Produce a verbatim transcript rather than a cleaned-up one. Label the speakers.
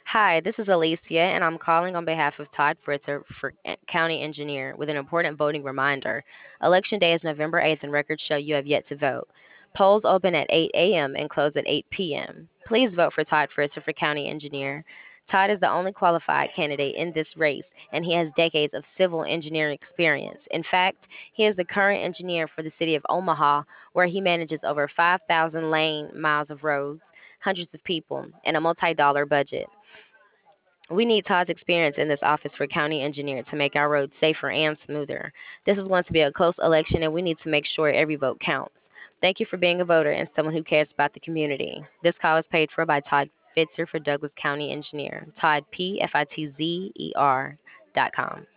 Speaker 1: Hi, this is Alicia, and I'm calling on behalf of Todd Fritzer for e- County Engineer with an important voting reminder. Election day is November eighth, and records show you have yet to vote. Polls open at eight a m and close at eight p m. Please vote for Todd Fritzer for County Engineer. Todd is the only qualified candidate in this race, and he has decades of civil engineering experience. In fact, he is the current engineer for the city of Omaha, where he manages over five thousand lane miles of roads, hundreds of people, and a multi dollar budget. We need Todd's experience in this office for county engineer to make our roads safer and smoother. This is going to be a close election, and we need to make sure every vote counts. Thank you for being a voter and someone who cares about the community. This call is paid for by Todd Fitzer for Douglas County Engineer. Todd P F I T Z E R dot com.